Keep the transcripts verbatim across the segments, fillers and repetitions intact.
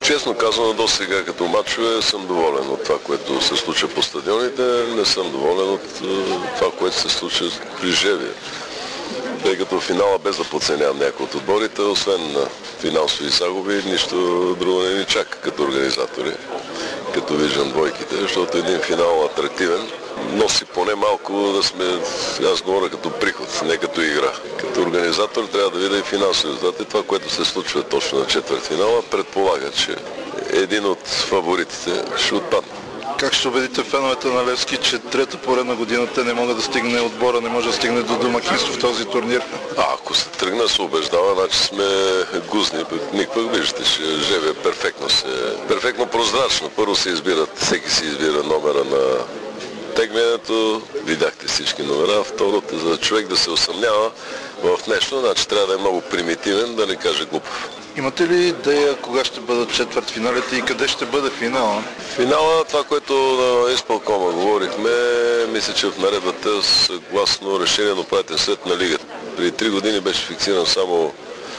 Честно казано, до сега като мачове съм доволен от това, което се случва по стадионите. Не съм доволен от това, което се случва при Жевия. Тъй като финала, без да подценявам някои от отборите, освен на финансови загуби, нищо друго не ни чака като организатори, като виждам двойките, защото един финал атрактивен носи поне малко да сме, аз говоря като приход, не като игра. Като организатор трябва да видя и финансови резултати. Това, което се случва точно на четвъртфинала, предполага, че един от фаворитите ще отпадне. Как ще убедите феновете на Левски, че трета поредна година те не могат да стигне отбора, не може да стигне до домакинство в този турнир? А, ако се тръгна се убеждава, значи сме гузни. Никак виждате, че Жевия перфектно се... перфектно прозрачно. Първо се избират, всеки си избира номера на теглянето, видяхте всички номера. Второто, за човек да се усъмнява в нещо, значи трябва да е много примитивен, да не каже глупав. Имате ли идея кога ще бъдат четвъртфиналите и къде ще бъде финала? Финала, това, което на изпълкома говорихме, мисля, че в наредбата, съгласно решение на управителен съвет на лигата. Преди три години беше фиксиран само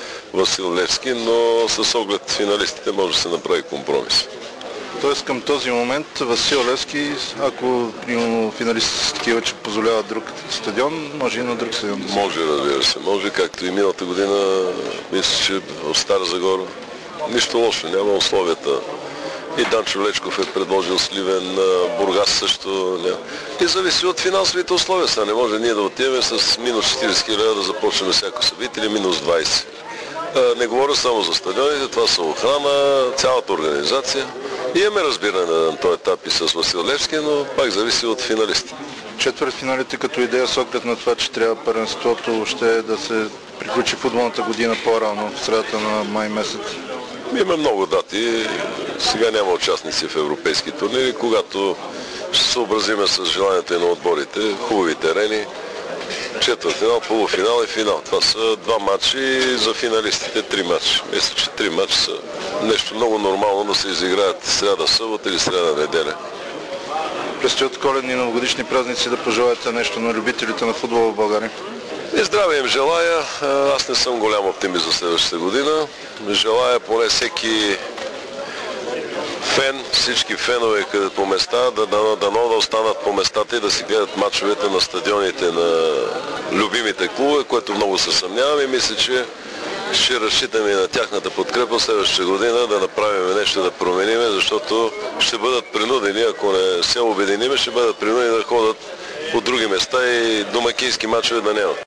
Васил Левски, но с оглед финалистите може да се направи компромис. Тоест към този момент Васил Левски, ако имamo финалисти с такива, че позволява друг стадион, може и на друг стадион да се... Може, разбира се. Може, както и миналата година, мисля, че в Стара Загора. Нищо лошо, няма условията. И Данчо Лечков е предложил Сливен, Бургас също. И зависи от финансовите условия. Сега не може ние да отиваме с минус четирийсет хиляди да започнем всяко събитие или минус двайсет. Не говоря само за стадионите, това са охрана, цялата организация. И имаме разбиране на този етап и с Васил Левски, но пак зависи от финалистите. Четвъртфиналите като идея с оглед на това, че трябва първенството ще да се приключи футболната година по-рано, в средата на май месец. Има много дати. Сега няма участници в европейски турнири, когато ще се съобразиме с желанието и на отборите, хубави терени. Четвъртфинал, полуфинал и финал. Това са два матча и за финалистите три матча. Мисля, че три матча са нещо много нормално да се изиграят сряда, събота или сряда, неделя. Предстоят коледни и новогодишни празници, да пожелаете нещо на любителите на футбола в България? И здраве им желая. Аз не съм голям оптимист за следващата година. Желая поне всеки фен, всички фенове където по места, да дано да, да останат по местата и да си гледат мачовете на стадионите на любимите клубове, което много се съмнявам и мисля, че ще разчитаме и на тяхната подкрепа следващата година да направим нещо, да променим, защото ще бъдат принудени, ако не се обединим, ще бъдат принудени да ходят по други места и домакински мачове да нямат.